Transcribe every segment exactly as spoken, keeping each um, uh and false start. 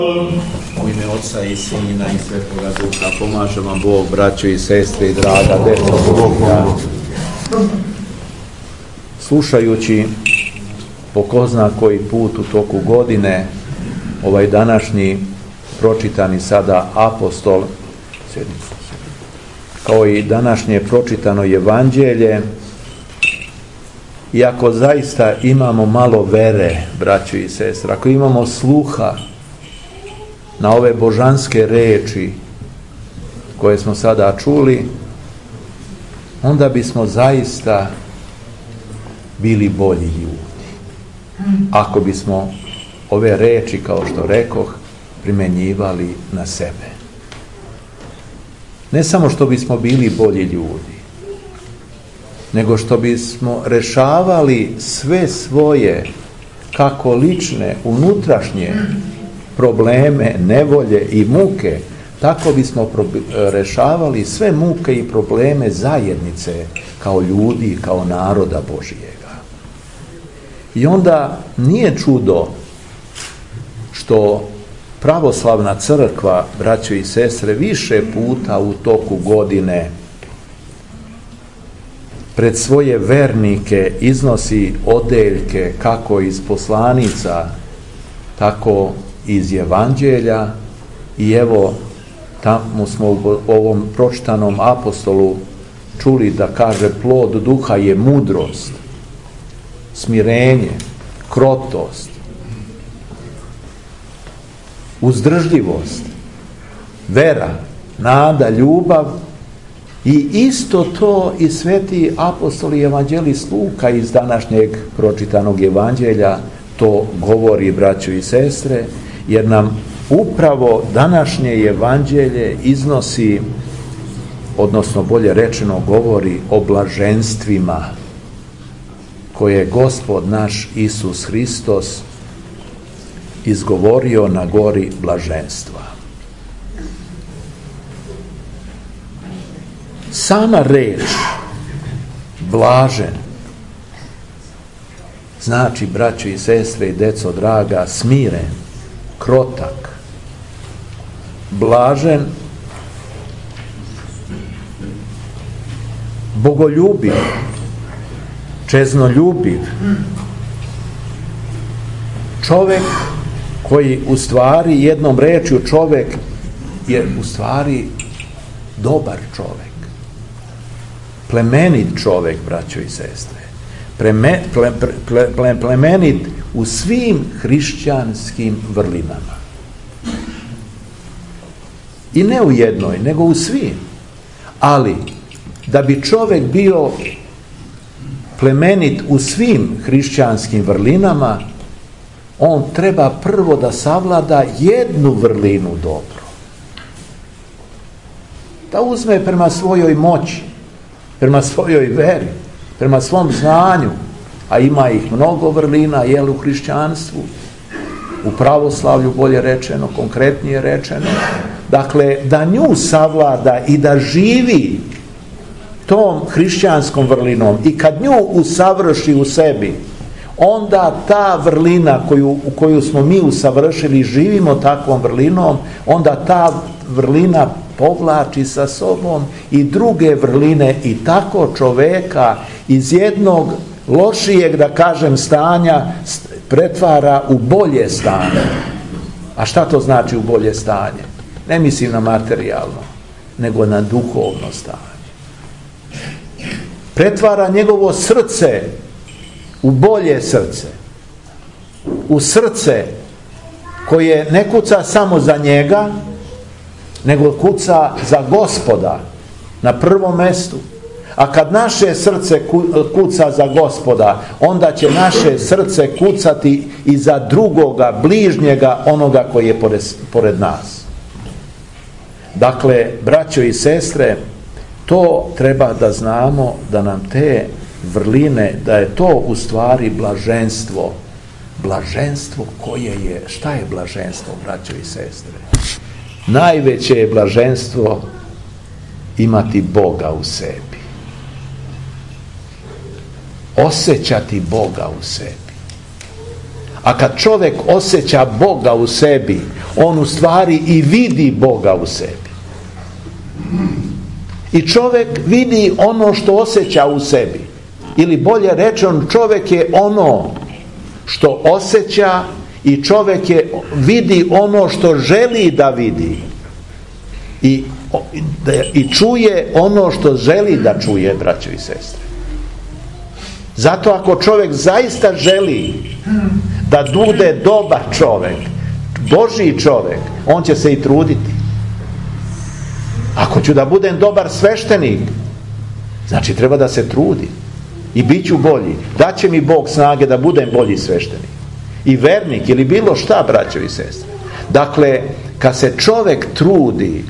U ime Oca i Sina i Svetoga Duha pomaže vam Bog, braćo i sestre i draga deco Boga. Slušajući po ko zna koji put u toku godine ovaj današnji pročitani sada apostol, kao i današnje pročitano evanđelje, i ako zaista imamo malo vere, braćo i sestre, ako imamo sluha na ove božanske reči koje smo sada čuli, onda bismo zaista bili bolji ljudi. Ako bismo ove reči, kao što rekoh, primenjivali na sebe. Ne samo što bismo bili bolji ljudi, nego što bismo rešavali sve svoje, kako lične, unutrašnje probleme, nevolje i muke, tako bismo rešavali sve muke i probleme zajednice kao ljudi, kao naroda Božijega. I onda nije čudo što pravoslavna crkva, braćo i sestre, više puta u toku godine pred svoje vernike iznosi odeljke kako iz poslanica, tako iz evanđelja, i evo tamo smo u ovom pročitanom apostolu čuli da kaže plod duha je mudrost, smirenje, krotost, uzdržljivost, vera, nada, ljubav. I isto to i sveti apostol i evanđelist Luka iz današnjeg pročitanog evanđelja to govori, braćo i sestre, jer nam upravo današnje evanđelje iznosi, odnosno bolje rečeno govori o blaženstvima koje je Gospod naš Isus Hristos izgovorio na gori blaženstva. Sama reč blažen znači, braćo i sestre i deco draga, smiren, krotak, blažen, bogoljubiv, čeznoljubiv, čovek koji u stvari, jednom rečju, čovek je u stvari dobar čovek, plemenit čovek, braćo i sestre, Pleme, ple, ple, ple, plemenit u svim hrišćanskim vrlinama. I ne u jednoj, nego u svim. Ali, da bi čovek bio plemenit u svim hrišćanskim vrlinama, on treba prvo da savlada jednu vrlinu dobro. Da uzme prema svojoj moći, prema svojoj veri, prema svom znanju, a ima ih mnogo vrlina, jel, u hrišćanstvu, u pravoslavlju, bolje rečeno, konkretnije rečeno. Dakle, da nju savlada i da živi tom hrišćanskom vrlinom, i kad nju usavrši u sebi, onda ta vrlina koju, u koju smo mi usavršili, živimo takvom vrlinom, onda ta vrlina povlači sa sobom i druge vrline, i tako čoveka iz jednog lošijeg, da kažem, stanja pretvara u bolje stanje. A šta to znači u bolje stanje? Ne mislim na materijalno, nego na duhovno stanje. Pretvara njegovo srce u bolje srce, u srce koje ne kuca samo za njega, nego kuca za Gospoda na prvom mestu. A kad naše srce kuca za Gospoda, onda će naše srce kucati i za drugoga, bližnjega, onoga koji je pored, pored nas. Dakle, braćo i sestre, to treba da znamo, da nam te vrline, da je to u stvari blaženstvo. Blaženstvo koje je, šta je blaženstvo, braćo i sestre? Najveće je blaženstvo imati Boga u sebi. Osjećati Boga u sebi. A kad čovjek osjeća Boga u sebi, on u stvari i vidi Boga u sebi. I čovjek vidi ono što osjeća u sebi. Ili bolje rečeno, čovjek je ono što osjeća i čovjek je, vidi ono što želi da vidi. I, i čuje ono što želi da čuje, braćo i sestre. Zato ako čovjek zaista želi da bude dobar čovjek, Božji čovjek, on će se i truditi. Ako ću da budem dobar sveštenik, znači treba da se trudi. I bit ću bolji. Daće mi Bog snage da budem bolji sveštenik. I vernik ili bilo šta, braćo i sestre. Dakle, kad se čovjek trudi,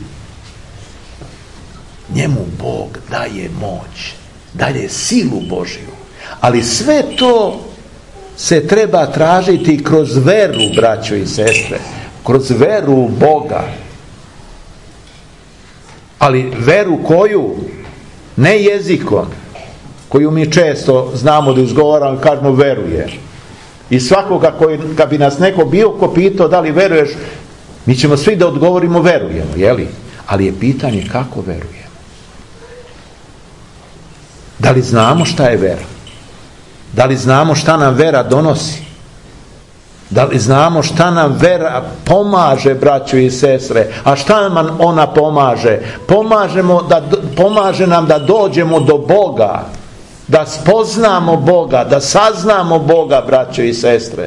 njemu Bog daje moć, daje silu Božju. Ali sve to se treba tražiti kroz veru, braćo i sestre. Kroz veru u Boga. Ali veru koju? Ne jezikom, koju mi često znamo da izgovaramo i kažemo veruje. I svakoga koji, kad bi nas neko bio ko pitao da li veruješ, mi ćemo svi da odgovorimo verujemo, jeli? Ali je pitanje kako verujemo. Da li znamo šta je vera? Da li znamo šta nam vera donosi? Da li znamo šta nam vera pomaže, braćo i sestre? A šta nam ona pomaže? Pomažemo da, pomaže nam da dođemo do Boga, da spoznamo Boga, da saznamo Boga, braćo i sestre.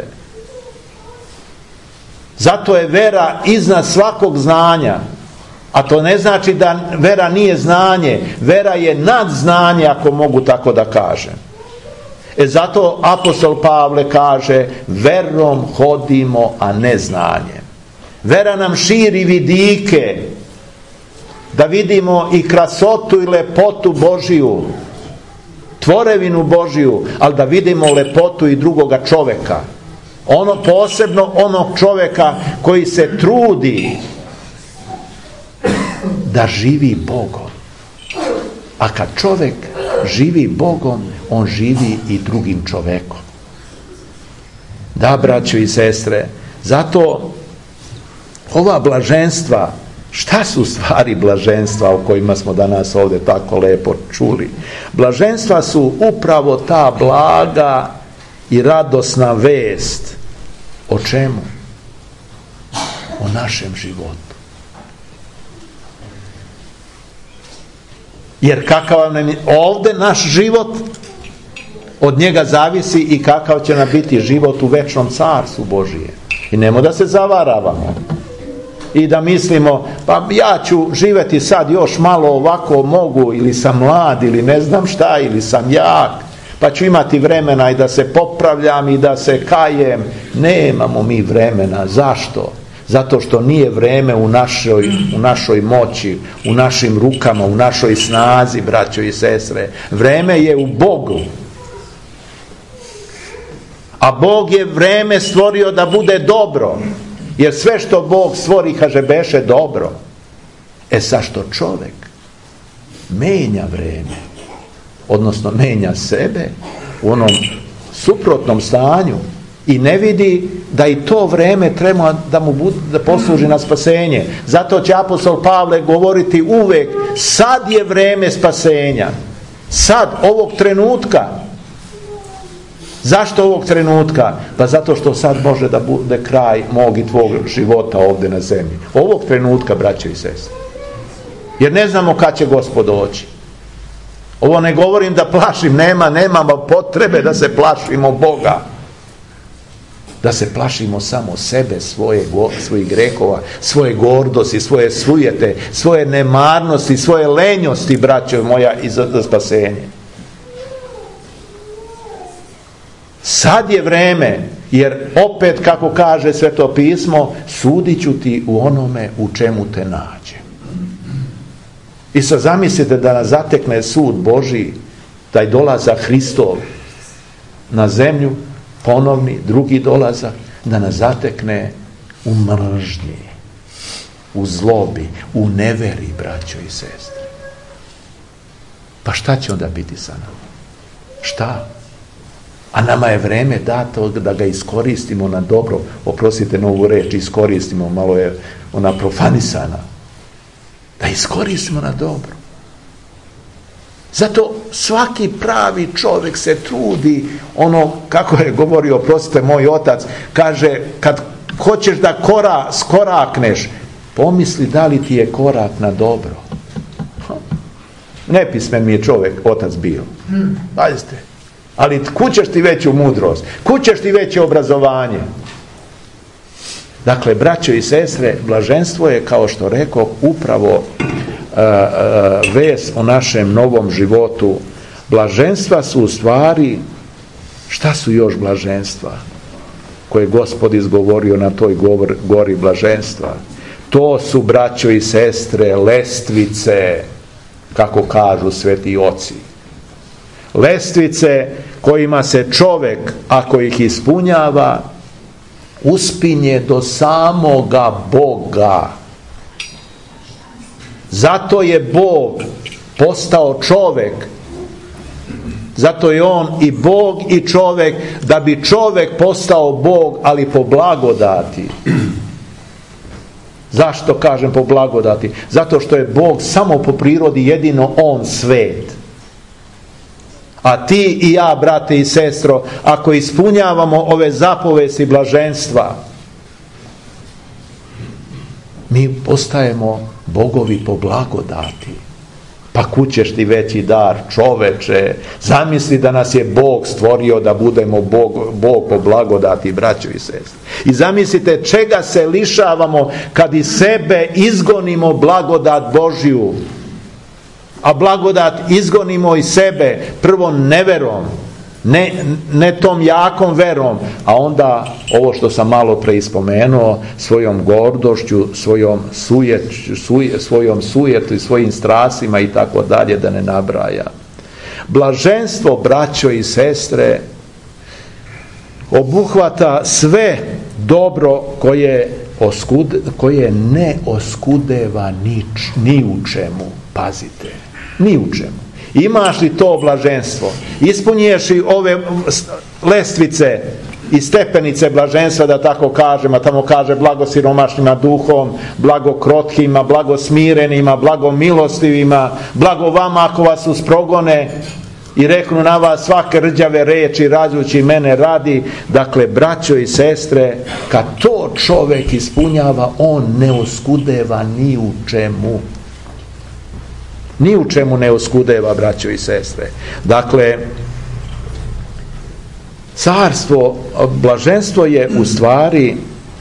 Zato je vera iznad svakog znanja. A to ne znači da vera nije znanje. Vera je nad znanje, ako mogu tako da kažem. E zato apostol Pavle kaže, verom hodimo, a ne znanjem. Vera nam širi vidike, da vidimo i krasotu i lepotu Božiju, tvorevinu Božiju, ali da vidimo lepotu i drugoga čovjeka. Ono posebno onog čovjeka koji se trudi da živi Bogom. A kad čovjek živi Bogom, on živi i drugim čovjekom. Da, braćo i sestre, zato ova blaženstva, šta su stvari blaženstva o kojima smo danas ovdje tako lepo čuli? Blaženstva su upravo ta blaga i radosna vest. O čemu? O našem životu. Jer kakav nam je ovdje naš život, od njega zavisi i kakav će nam biti život u večnom carstvu Božije. I nemo da se zavaravamo i da mislimo, pa ja ću živjeti sad još malo ovako mogu, ili sam mlad, ili ne znam šta, ili sam jak, pa ću imati vremena i da se popravljam i da se kajem. Nemamo mi vremena. Zašto? Zato što nije vreme u našoj, u našoj moći, u našim rukama, u našoj snazi, braćo i sestre. Vreme je u Bogu. A Bog je vreme stvorio da bude dobro. Jer sve što Bog stvori, kaže, beše dobro. E sad što čovjek menja vreme, odnosno menja sebe u onom suprotnom stanju i ne vidi da i to vreme treba da mu bude, da posluži na spasenje. Zato će apostol Pavle govoriti uvek, sad je vreme spasenja. Sad, ovog trenutka. Zašto ovog trenutka? Pa zato što sad može da bude kraj mog i tvog života ovdje na zemlji. Ovog trenutka, braće i sestre. Jer ne znamo kad će Gospod doći. Ovo ne govorim da plašim, nema, nemamo potrebe da se plašimo Boga. Da se plašimo samo sebe, svoje, svojih grehova, svoje gordosti, svoje sujete, svoje nemarnosti, svoje lenjosti, braćo moja, i za, za spasenje. Sad je vreme, jer opet, kako kaže Sveto pismo, sudit ću ti u onome u čemu te nađe. I sad zamislite da nas zatekne sud Božji, taj dolazak Hristov na zemlju, ponovni, drugi dolazak, da nas zatekne u mržnji, u zlobi, u neveri, braćo i sestre. Pa šta će onda biti sa nama? Šta? A nama je vreme dato da ga iskoristimo na dobro. Oprostite novu reč, iskoristimo, malo je ona profanisana. Da iskoristimo na dobro. Zato svaki pravi čovjek se trudi, ono, kako je govorio, oprostite, moj otac, kaže, kad hoćeš da kora, skorakneš, pomisli da li ti je korak na dobro. Nepismen mi je čovjek, otac bio. Pazite. Ali kućeš ti veću mudrost, kućeš ti veće obrazovanje. Dakle, braćo i sestre, blaženstvo je, kao što rekao, upravo uh, uh, vez o našem novom životu. Blaženstva su u stvari, šta su još blaženstva koje je Gospod izgovorio na toj govor, gori blaženstva? To su, braćo i sestre, lestvice, kako kažu sveti oci. Lestvice kojima se čovjek, ako ih ispunjava, uspinje do samoga Boga. Zato je Bog postao čovjek. Zato je on i Bog i čovjek, da bi čovjek postao Bog, ali po blagodati. Zašto kažem po blagodati? Zato što je Bog samo po prirodi jedino on svet. A ti i ja, brate i sestro, ako ispunjavamo ove zapovesti blaženstva, mi postajemo bogovi po blagodati. Pa kućeš ti veći dar, čoveče. Zamisli da nas je Bog stvorio da budemo Bog, Bog po blagodati, braćo i sestre. I zamislite čega se lišavamo kad iz sebe izgonimo blagodat Božju. A blagodat izgonimo iz sebe prvo neverom, ne, ne tom jakom verom, a onda ovo što sam malo pre ispomenuo, svojom gordošću, svojom sujeć, suje, svojom sujetu i svojim strasima i tako dalje, da ne nabraja. Blaženstvo, braćo i sestre, obuhvata sve dobro koje, oskude, koje ne oskudeva nič, ni u čemu. Pazite, ni u čemu. Imaš li to blaženstvo? Ispunješ li ove lestvice i stepenice blaženstva, da tako kažem, a tamo kaže blago siromašnima duhom, blago krotkima, blago smirenima, blago milostivima, blago vama ako vas usprogone i reknu na vas svake rđave reči, rađući mene radi. Dakle, braćo i sestre, kad to čovjek ispunjava, on ne oskudeva ni u čemu. Ni u čemu ne oskudeva, braćo i sestre. Dakle, carstvo, blaženstvo je u stvari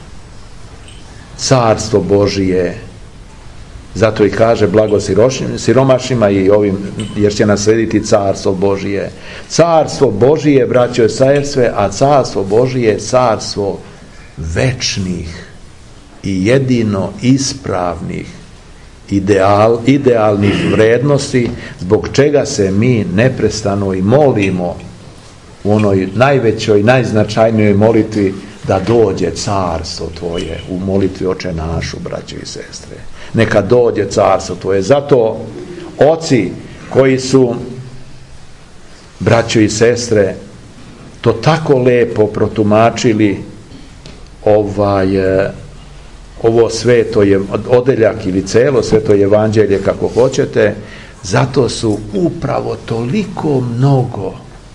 carstvo Božije. Zato i kaže blago siromašima i ovim, jer će naslediti carstvo Božije. Carstvo Božije, braćo i sestre, a carstvo Božije je carstvo večnih i jedino ispravnih Ideal, idealnih vrednosti, zbog čega se mi neprestano i molimo u onoj najvećoj, najznačajnijoj molitvi da dođe carstvo Tvoje, u molitvi Oče našu, braćo i sestre. Neka dođe carstvo Tvoje. Zato oci koji su, braćo i sestre, to tako lepo protumačili ovaj ovo sveto je odeljak ili celo sveto evanđelje, kako hoćete, zato su upravo toliko mnogo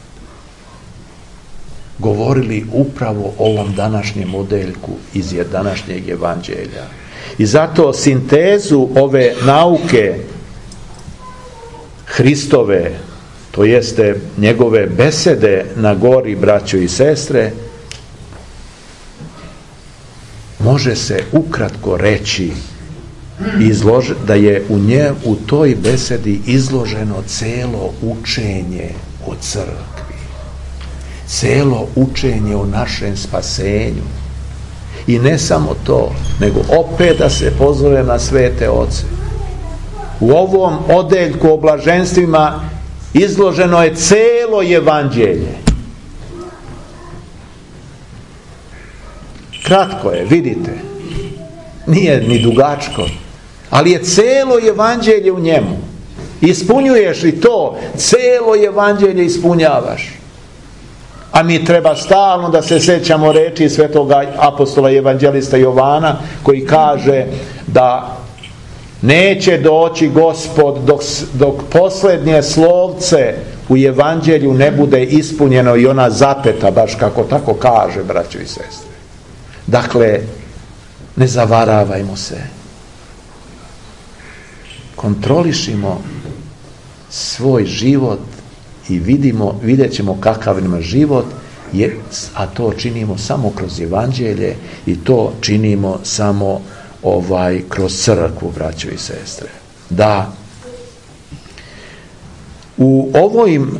govorili upravo o ovom današnjem odeljku iz današnjeg evanđelja. I zato sintezu ove nauke Hristove, to jeste njegove besede na gori, braćo i sestre, može se ukratko reći izlož, da je u nje, u toj besedi izloženo celo učenje o crkvi, celo učenje o našem spasenju. I ne samo to, nego opet da se pozove na svete oce. U ovom odeljku o blaženstvima izloženo je celo evanđelje. Kratko je, vidite, nije ni dugačko, ali je celo evanđelje u njemu. Ispunjuješ li to, celo evanđelje ispunjavaš. A mi treba stalno da se sjećamo reči svetoga apostola i evanđelista Jovana, koji kaže da neće doći Gospod dok, dok posljednje slovce u evanđelju ne bude ispunjeno i ona zapeta, baš kako tako kaže, braćo i sestre. Dakle, ne zavaravajmo se. Kontrolišimo svoj život i vidimo, vidjet ćemo kakav ima život, je, a to činimo samo kroz evanđelje i to činimo samo ovaj kroz crkvu, braćo i sestre. Da u ovim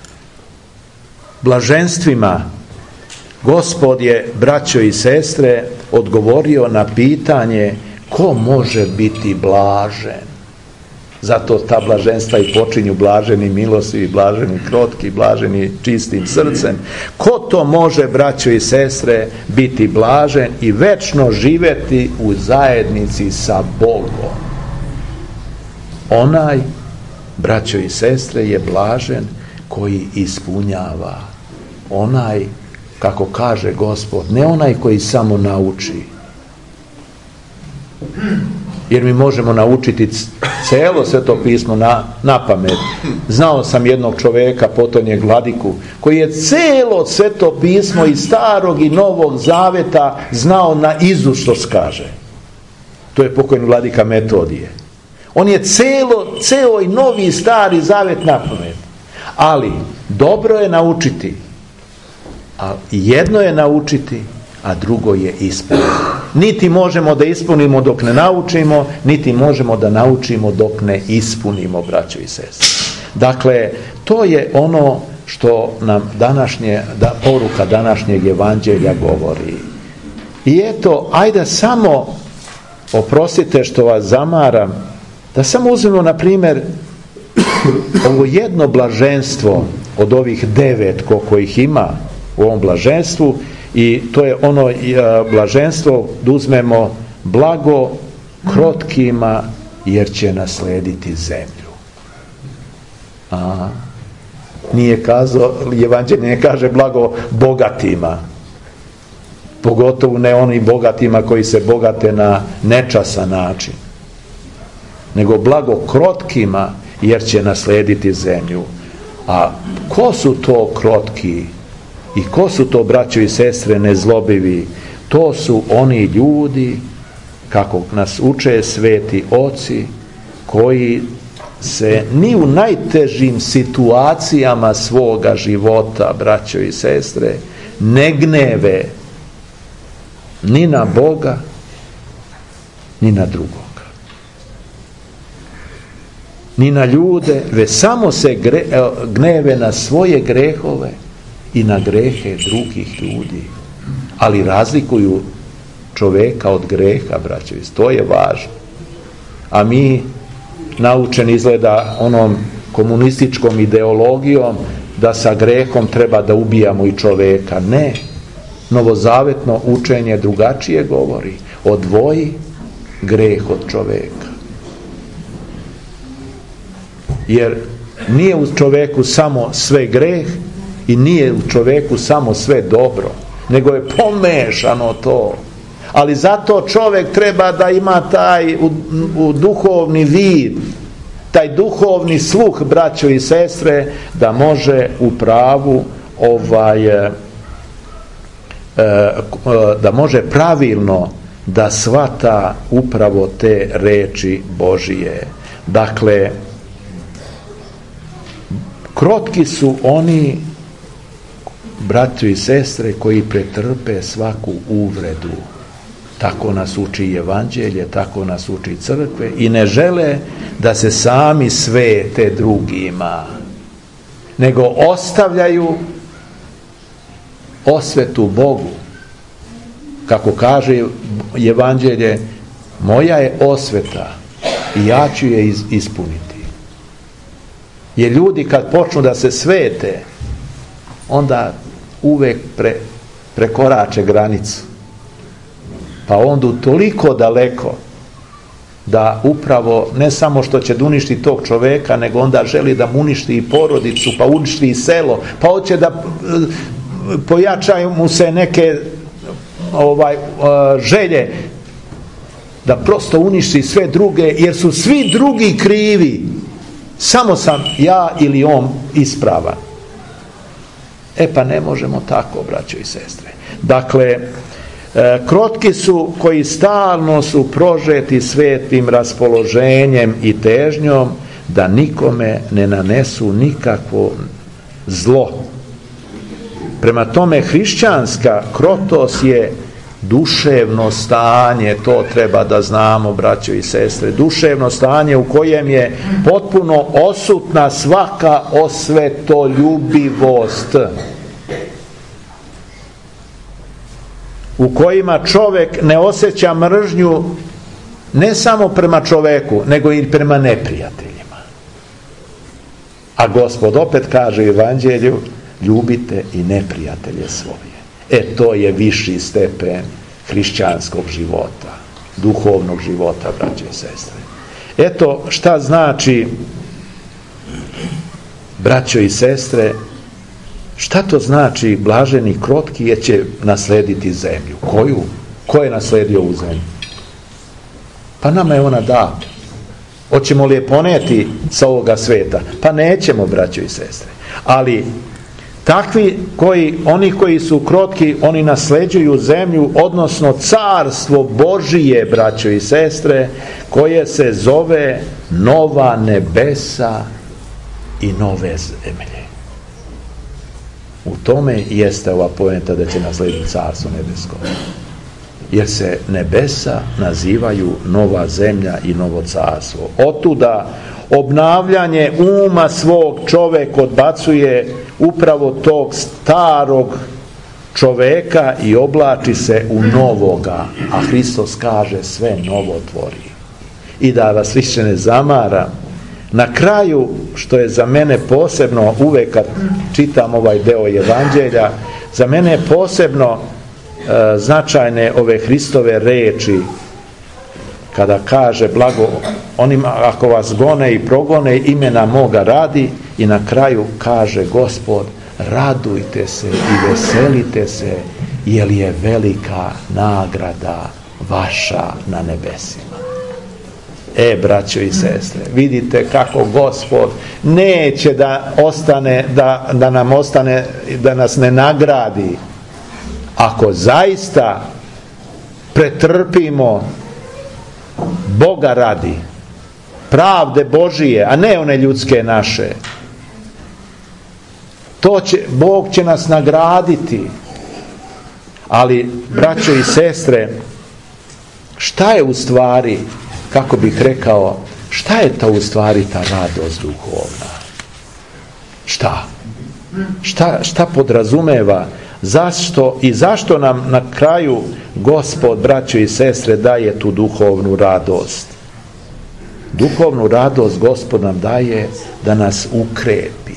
blaženstvima Gospod je, braćo i sestre, odgovorio na pitanje ko može biti blažen. Zato ta blaženstva i počinju blaženi milostivi, blaženi krotki, blaženi čistim srcem. Ko to može, braćo i sestre, biti blažen i večno živjeti u zajednici sa Bogom? Onaj, braćo i sestre, je blažen koji ispunjava. Onaj, kako kaže Gospod, ne onaj koji samo nauči. Jer mi možemo naučiti celo Sveto pismo na, na pamet. Znao sam jednog čovjeka, potonjeg vladiku, koji je celo Sveto pismo i starog i novog zaveta znao na izust, što kaže. To je pokojni vladika Metodije. On je celo, ceo i novi i stari zavet na pamet. Ali dobro je naučiti. A jedno je naučiti, a drugo je ispuniti. Niti možemo da ispunimo dok ne naučimo, niti možemo da naučimo dok ne ispunimo, braćo i sestre. Dakle, to je ono što nam današnje, da, poruka današnjeg evanđelja govori. I eto, ajde samo, oprostite što vas zamaram, da samo uzmemo, na primjer, ovo jedno blaženstvo od ovih devet koliko ih ima u ovom blaženstvu, i to je ono blaženstvo da uzmemo blago krotkima jer će naslediti zemlju. A, nije kazao, evanđelje ne kaže blago bogatima, pogotovo ne oni bogatima koji se bogate na nečasan način, nego blago krotkima jer će naslediti zemlju. A ko su to krotki? I ko su to, braćo i sestre, nezlobivi? To su oni ljudi, kako nas uče sveti oci, koji se ni u najtežim situacijama svoga života, braćo i sestre, ne gneve ni na Boga, ni na drugoga, ni na ljude, već samo se gre, gneve na svoje grehove i na grehe drugih ljudi. Ali razlikuju čovjeka od greha, braćo, to je važno. A mi, naučeni izgleda onom komunističkom ideologijom, da sa grehom treba da ubijamo i čovjeka. Ne. Novozavetno učenje drugačije govori. Odvoji greh od čovjeka. Jer nije u čovjeku samo sve greh i nije u čovjeku samo sve dobro, nego je pomešano to. Ali zato čovjek treba da ima taj u, u duhovni vid, taj duhovni sluh, braćo i sestre, da može u pravu ovaj, e, e, da može pravilno da shvata upravo te reči Božije. Dakle, krotki su oni, braćo i sestre, koji pretrpe svaku uvredu. Tako nas uči evanđelje, tako nas uči crkve, i ne žele da se sami svete drugima, nego ostavljaju osvetu Bogu. Kako kaže evanđelje, moja je osveta i ja ću je ispuniti. Jer ljudi kad počnu da se svete, onda uvek pre, prekorače granicu. Pa onda toliko daleko da upravo ne samo što će da uništi tog čovjeka, nego onda želi da mu uništi i porodicu, pa uništi i selo, pa hoće da pojačaju mu se neke ovaj, želje da prosto uništi sve druge, jer su svi drugi krivi, samo sam ja ili on ispravan. E pa ne možemo tako, braćo i sestre. Dakle, krotki su koji stalno su prožeti svetim raspoloženjem i težnjom da nikome ne nanesu nikakvo zlo. Prema tome, hrišćanska krotost je duševno stanje, to treba da znamo, braćo i sestre, duševno stanje u kojem je potpuno odsutna svaka osvetoljubivost, u kojima čovjek ne osjeća mržnju ne samo prema čovjeku, nego i prema neprijateljima. A Gospod opet kaže u Evanđelju: ljubite i neprijatelje svoje. E to je viši stepen hrišćanskog života, duhovnog života, braće i sestre. Eto šta znači, braćo i sestre, šta to znači blaženi krotki, jer će naslediti zemlju. Koju? Ko je nasledio ovu zemlju? Pa nama je ona data. Hoćemo li je poneti sa ovoga sveta? Pa nećemo, braćo i sestre. Ali takvi koji, oni koji su krotki, oni nasleđuju zemlju, odnosno carstvo Božije, braćo i sestre, koje se zove nova nebesa i nove zemlje. U tome jeste ova poenta da će naslediti carstvo nebesko. Jer se nebesa nazivaju nova zemlja i novo carstvo. Otuda obnavljanje uma svog čovjek odbacuje upravo tog starog čovjeka i oblači se u novoga, a Hristos kaže sve novo tvori. I da vas više ne zamara, na kraju, što je za mene posebno, uvek kad čitam ovaj deo Evanđelja, za mene je posebno e, značajne ove Hristove reči, kada kaže blago onima ako vas gone i progone imena moga radi, i na kraju kaže Gospod: radujte se i veselite se, jer je velika nagrada vaša na nebesima. E, braćo i sestre, vidite kako Gospod neće da ostane, da, da nam ostane, da nas ne nagradi ako zaista pretrpimo Boga radi, pravde Božije, a ne one ljudske naše. To će, Bog će nas nagraditi. Ali, braćo i sestre, šta je u stvari, kako bih rekao, šta je ta u stvari ta radost duhovna? Šta? Šta, šta podrazumeva? Zašto i zašto nam na kraju Gospod, braćo i sestre, daje tu duhovnu radost? Duhovnu radost Gospod nam daje da nas ukrepi.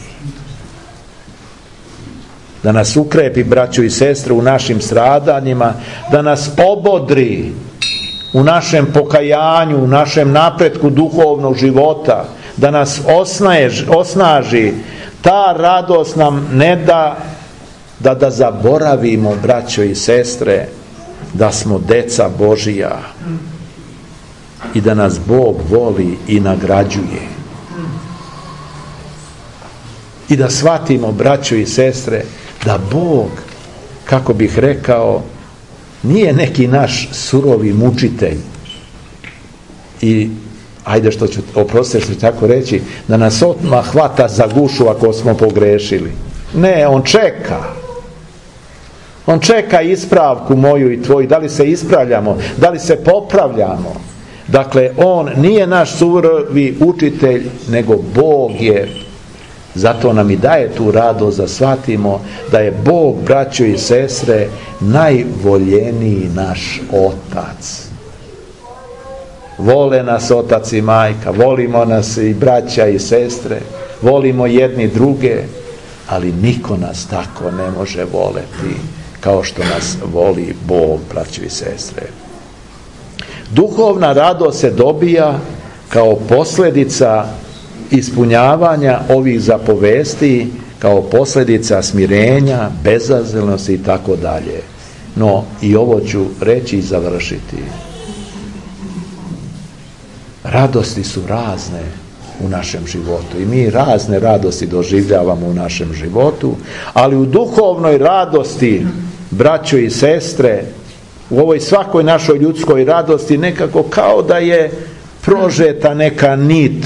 Da nas ukrepi, braćo i sestre, u našim stradanjima, da nas obodri u našem pokajanju, u našem napretku duhovnog života, da nas osnaži, osnaži. Ta radost nam ne da da da zaboravimo, braćo i sestre, da smo deca Božija i da nas Bog voli i nagrađuje. I da shvatimo, braćo i sestre, da Bog, kako bih rekao, nije neki naš surovi mučitelj i, ajde što ću, oprostite što ću tako reći, da nas odmah hvata za gušu ako smo pogrešili. Ne, on čeka. On čeka ispravku moju i tvoju, da li se ispravljamo, da li se popravljamo. Dakle, on nije naš surovi učitelj, nego Bog je. Zato nam i daje tu radost da shvatimo da je Bog, braćo i sestre, najvoljeniji naš Otac. Vole nas Otac i Majka, volimo nas i braća i sestre, volimo jedni druge, ali niko nas tako ne može voleti kao što nas voli Bog, braćo i sestre. Duhovna radost se dobija kao posljedica ispunjavanja ovih zapovesti kao posljedica smirenja, bezazlenosti i tako dalje. No, i ovo ću reći i završiti. Radosti su razne u našem životu i mi razne radosti doživljavamo u našem životu, ali u duhovnoj radosti, braćo i sestre, u ovoj svakoj našoj ljudskoj radosti nekako kao da je prožeta neka nit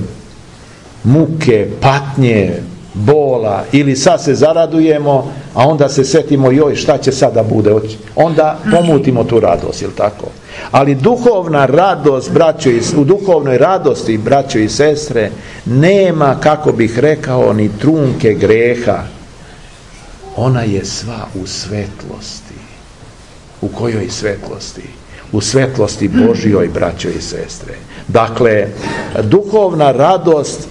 muke, patnje, bola, ili sad se zaradujemo, a onda se setimo, joj, šta će sada bude, onda pomutimo tu radost, jel tako? Ali duhovna radost, braćo i, u duhovnoj radosti, braćo i sestre, nema, kako bih rekao, ni trunke greha. Ona je sva u svetlosti. U kojoj svetlosti? U svetlosti Božjoj, braćo i sestre. Dakle, duhovna radost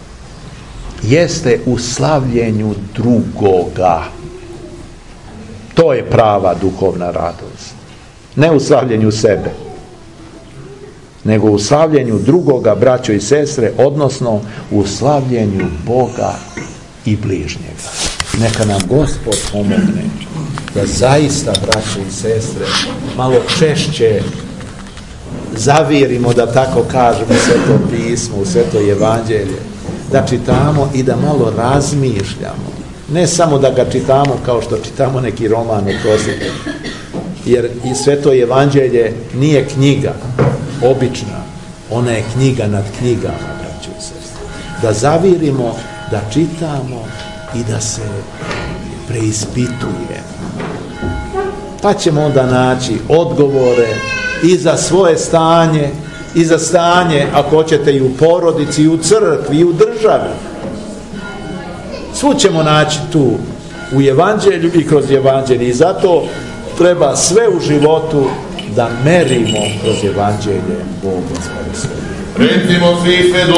jeste u slavljenju drugoga. To je prava duhovna radost. Ne u slavljenju sebe, nego u slavljenju drugoga, braćo i sestre, odnosno u slavljenju Boga i bližnjega. Neka nam Gospod pomogne da zaista, braćo i sestre, malo češće zavirimo, da tako kažemo, Sveto pismo, Sveto evanđelje, da čitamo i da malo razmišljamo. Ne samo da ga čitamo kao što čitamo neki roman, oprostite, jer i Sveto evanđelje nije knjiga obična, ona je knjiga nad knjigama, braćo i sestre. Da zavirimo, da čitamo i da se preispitujemo. Pa ćemo onda naći odgovore i za svoje stanje, i za stanje, ako hoćete, i u porodici, i u crkvi, i u državi. Svu ćemo naći tu u evanđelju i kroz evanđelje. I zato treba sve u životu da merimo kroz evanđelje Boga. Recimo svi sve